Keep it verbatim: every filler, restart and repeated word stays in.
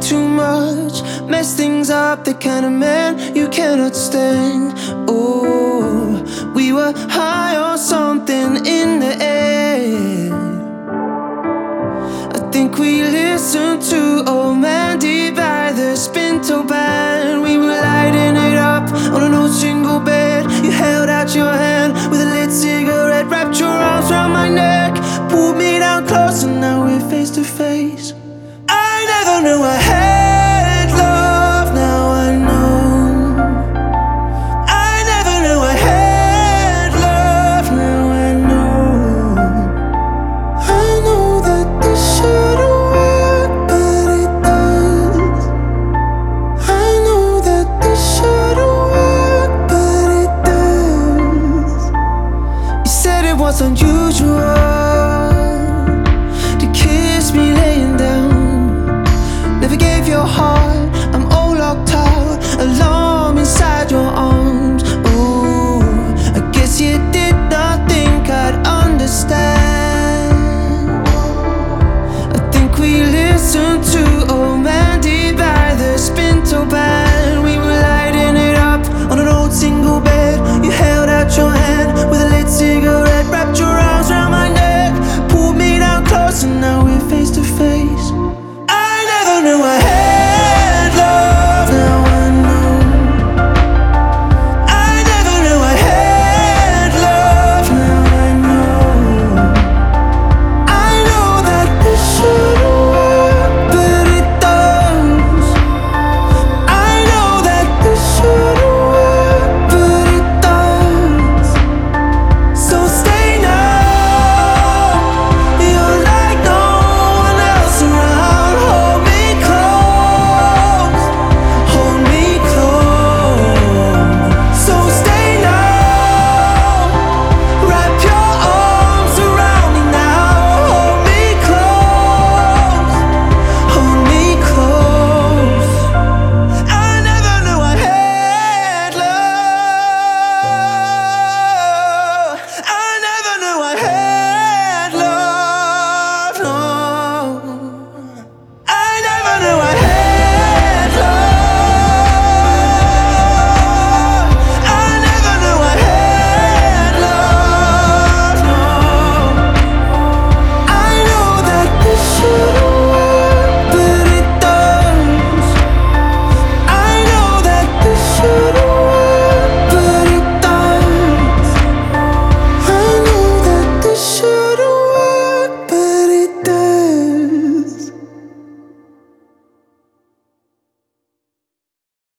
too much, mess things up, the kind of man you cannot stand. Oh, we were high on something in the air. I think we listened to Old Mandy by the Spinto Band. We were lighting it up on an old single bed. You held out your hand with a lit cigarette, wrapped your arms around my neck, pulled me down close, and now we're face to face. I never knew I had love, now I know. I never knew I had love, now I know. I know that this shouldn't work, but it does. I know that this shouldn't work, but it does. You said it was unusual to kiss me laying down. Never gave your heart, I'm all locked out alone.